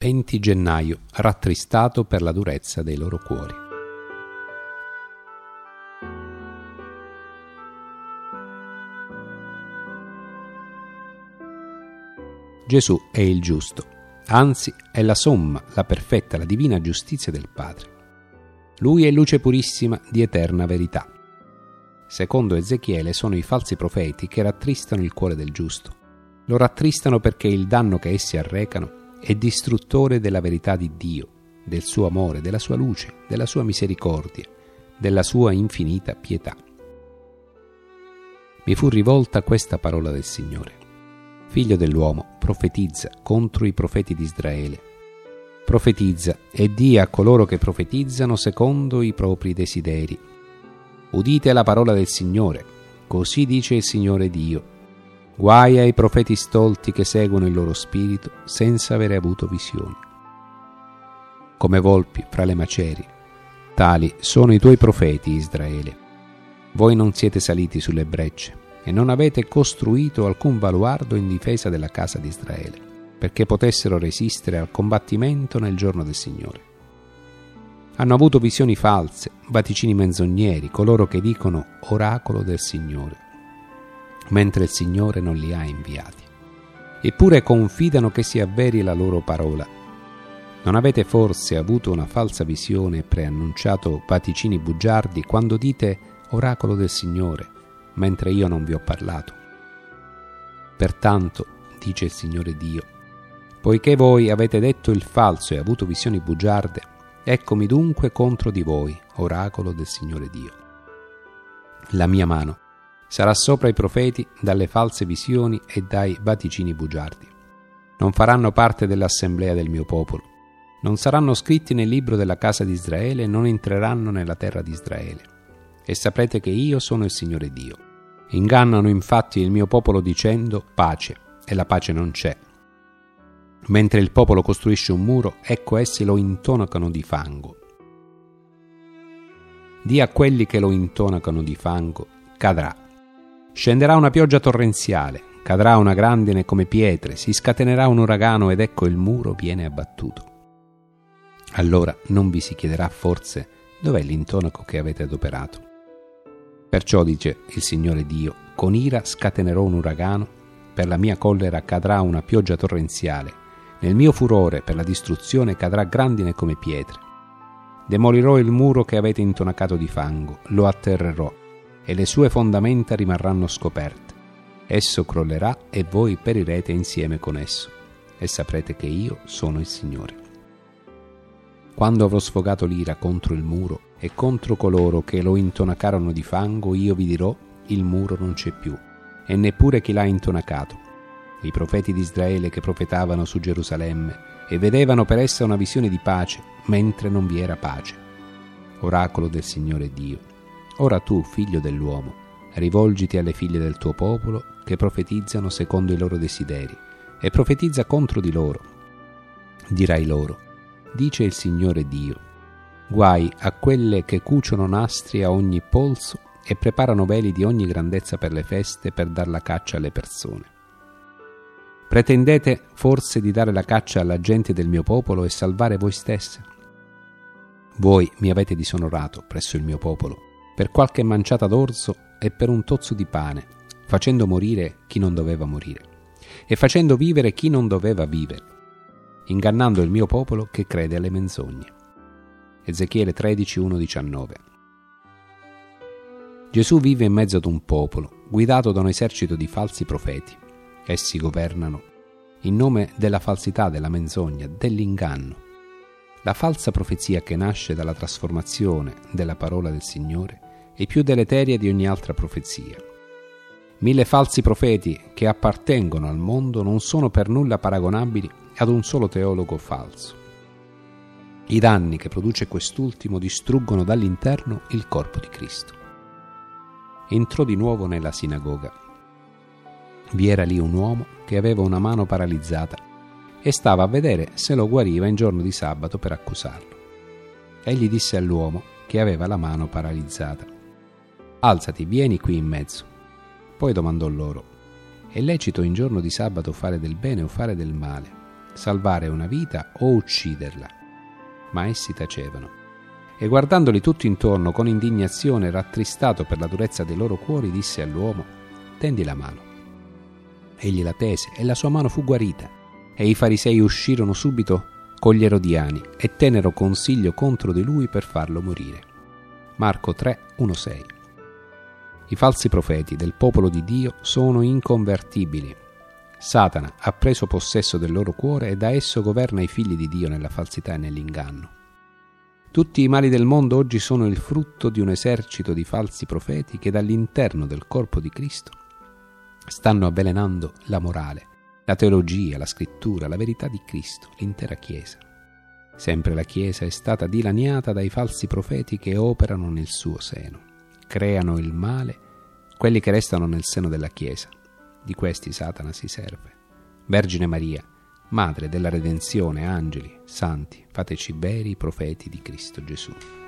20 gennaio, rattristato per la durezza dei loro cuori. Gesù è il giusto, anzi è la somma, la perfetta, la divina giustizia del Padre. Lui è luce purissima di eterna verità. Secondo Ezechiele sono i falsi profeti che rattristano il cuore del giusto. Lo rattristano perché il danno che essi arrecano è distruttore della verità di Dio, del suo amore, della sua luce, della sua misericordia, della sua infinita pietà. Mi fu rivolta questa parola del Signore: Figlio dell'uomo, profetizza contro i profeti di Israele. Profetizza e di a coloro che profetizzano secondo i propri desideri. Udite la parola del Signore, così dice il Signore Dio. Guai ai profeti stolti che seguono il loro spirito senza avere avuto visioni. Come volpi fra le macerie, tali sono i tuoi profeti, Israele. Voi non siete saliti sulle brecce e non avete costruito alcun baluardo in difesa della casa di Israele, perché potessero resistere al combattimento nel giorno del Signore. Hanno avuto visioni false, vaticini menzogneri, coloro che dicono oracolo del Signore, mentre il Signore non li ha inviati. Eppure confidano che si avveri la loro parola. Non avete forse avuto una falsa visione e preannunciato vaticini bugiardi quando dite oracolo del Signore, mentre io non vi ho parlato? Pertanto, dice il Signore Dio, poiché voi avete detto il falso e avuto visioni bugiarde, eccomi dunque contro di voi, oracolo del Signore Dio. La mia mano sarà sopra i profeti dalle false visioni e dai vaticini bugiardi. Non faranno parte dell'assemblea del mio popolo, non saranno scritti nel libro della casa di Israele e non entreranno nella terra di Israele. E saprete che io sono il Signore Dio. Ingannano infatti il mio popolo dicendo pace, e la pace non c'è. Mentre il popolo costruisce un muro, ecco essi lo intonacano di fango. Dì a quelli che lo intonacano di fango, cadrà. Scenderà una pioggia torrenziale, cadrà una grandine come pietre, si scatenerà un uragano ed ecco il muro viene abbattuto. Allora non vi si chiederà forse dov'è l'intonaco che avete adoperato? Perciò dice il Signore Dio, con ira scatenerò un uragano, per la mia collera cadrà una pioggia torrenziale, nel mio furore per la distruzione cadrà grandine come pietre. Demolirò il muro che avete intonacato di fango, lo atterrerò, e le sue fondamenta rimarranno scoperte. Esso crollerà e voi perirete insieme con esso, e saprete che io sono il Signore. Quando avrò sfogato l'ira contro il muro e contro coloro che lo intonacarono di fango, io vi dirò, il muro non c'è più, e neppure chi l'ha intonacato. I profeti di Israele che profetavano su Gerusalemme e vedevano per essa una visione di pace, mentre non vi era pace. Oracolo del Signore Dio. Ora tu, figlio dell'uomo, rivolgiti alle figlie del tuo popolo che profetizzano secondo i loro desideri e profetizza contro di loro. Dirai loro, dice il Signore Dio, guai a quelle che cuciono nastri a ogni polso e preparano veli di ogni grandezza per le feste per dar la caccia alle persone. Pretendete forse di dare la caccia alla gente del mio popolo e salvare voi stesse? Voi mi avete disonorato presso il mio popolo per qualche manciata d'orzo e per un tozzo di pane, facendo morire chi non doveva morire e facendo vivere chi non doveva vivere, ingannando il mio popolo che crede alle menzogne. Ezechiele 13, 1-19. Gesù vive in mezzo ad un popolo, guidato da un esercito di falsi profeti. Essi governano in nome della falsità, della menzogna, dell'inganno. La falsa profezia che nasce dalla trasformazione della parola del Signore è più deleteria di ogni altra profezia. 1000 falsi profeti che appartengono al mondo non sono per nulla paragonabili ad un solo teologo falso. I danni che produce quest'ultimo distruggono dall'interno il corpo di Cristo. Entrò di nuovo nella sinagoga. Vi era lì un uomo che aveva una mano paralizzata e stava a vedere se lo guariva in giorno di sabato per accusarlo. Egli disse all'uomo che aveva la mano paralizzata: alzati, vieni qui in mezzo. Poi domandò loro: è lecito in giorno di sabato fare del bene o fare del male, salvare una vita o ucciderla. Ma essi tacevano. E guardandoli tutti intorno con indignazione, rattristato per la durezza dei loro cuori, disse all'uomo: «Tendi la mano». Egli la tese e la sua mano fu guarita. E i farisei uscirono subito con gli erodiani e tennero consiglio contro di lui per farlo morire. Marco 3, 1-6. I falsi profeti del popolo di Dio sono inconvertibili. Satana ha preso possesso del loro cuore e da esso governa i figli di Dio nella falsità e nell'inganno. Tutti i mali del mondo oggi sono il frutto di un esercito di falsi profeti che dall'interno del corpo di Cristo stanno avvelenando la morale, la teologia, la scrittura, la verità di Cristo, l'intera Chiesa. Sempre la Chiesa è stata dilaniata dai falsi profeti che operano nel suo seno. Creano il male quelli che restano nel seno della Chiesa. Di questi Satana si serve. Vergine Maria, Madre della Redenzione, angeli, santi, fateci veri profeti di Cristo Gesù.